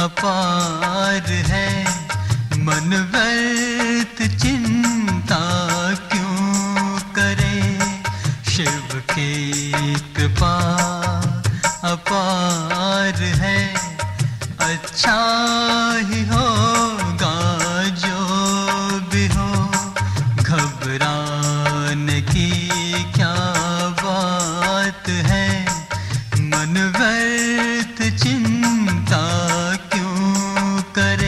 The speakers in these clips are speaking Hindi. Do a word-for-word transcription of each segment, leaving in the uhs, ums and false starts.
अपार है। मन व्यर्थ चिंता क्यों करे, शिव की कृपा अपार है। अच्छा ही होगा जो भी हो, घबराने की क्या बात है। मन व्यर्थ चिंता क्यों करे।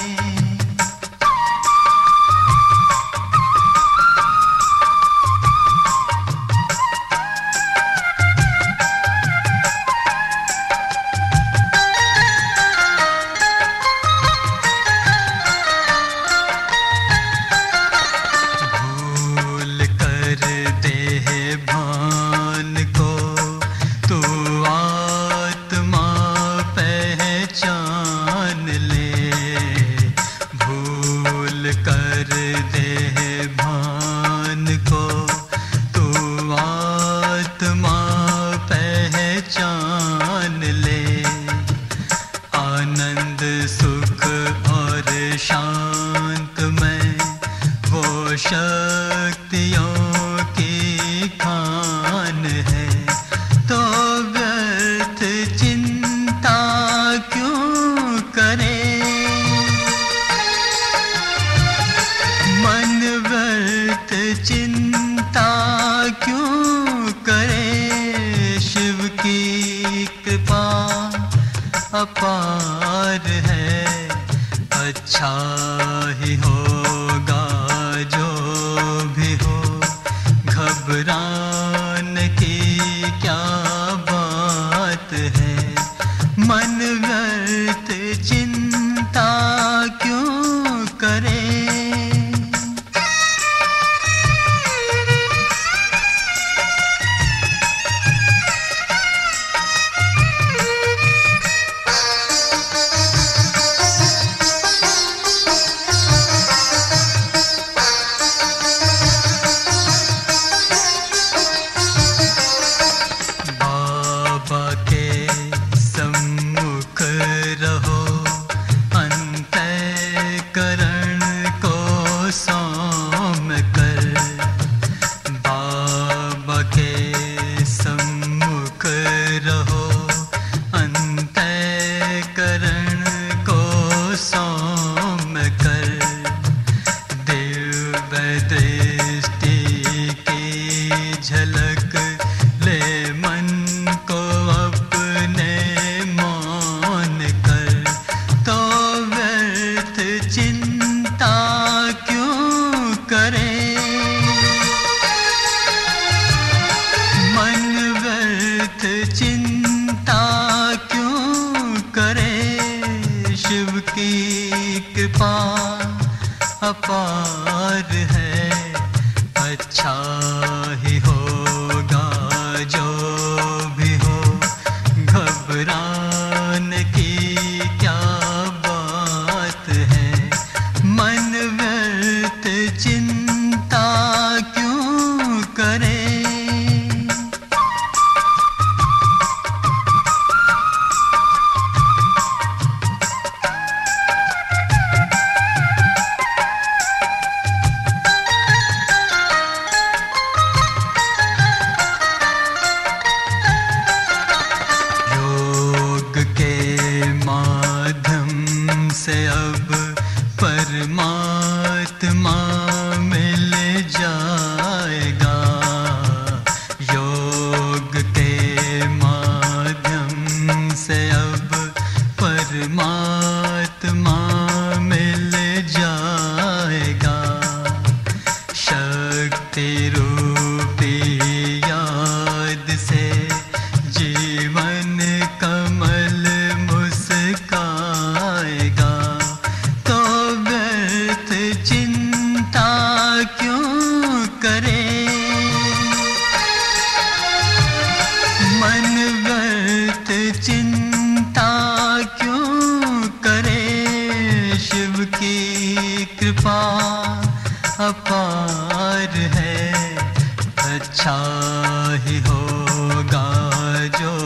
कर दे भान को तू आत्मा पहचान ले। आनंद सुख और शांत में वो शक्तियों की खान है। तो व्यर्थ चिंता क्यों करे, मन व्यर्थ चिंता क्यों करे। शिव की कृपा अपार है। अच्छा ही होगा जो भी हो, घबराने की क्या बात है। मन व्यर्थ चिंता क्यों करे। करण को सौम कर, बाबा के सम्मुख रहो। अंतःकरण को सौम कर, दिव्य दृष्टि की झलक ले मन को अपने मौन कर। तो व्यर्थ चिंता क्यों करे, मन व्यर्थ चिंता क्यों करे। शिव की कृपा अपार है। अच्छा ही होगा जो भी हो, घबराने की क्या बात है। मन व्यर्थ चिंता क्यों करे। योग के माध्यम से अब परमात्मा मिल जाएगा। योग के माध्यम से अब परमात्मा मिल जाएगा। शक्ति रूपी याद से जीवन कमल मुस्काएगा। तो व्यर्थ चिंता क्यों करे, मन व्यर्थ चिंता क्यों करे। शिव की कृपा अपार है। अच्छा ही होगा जो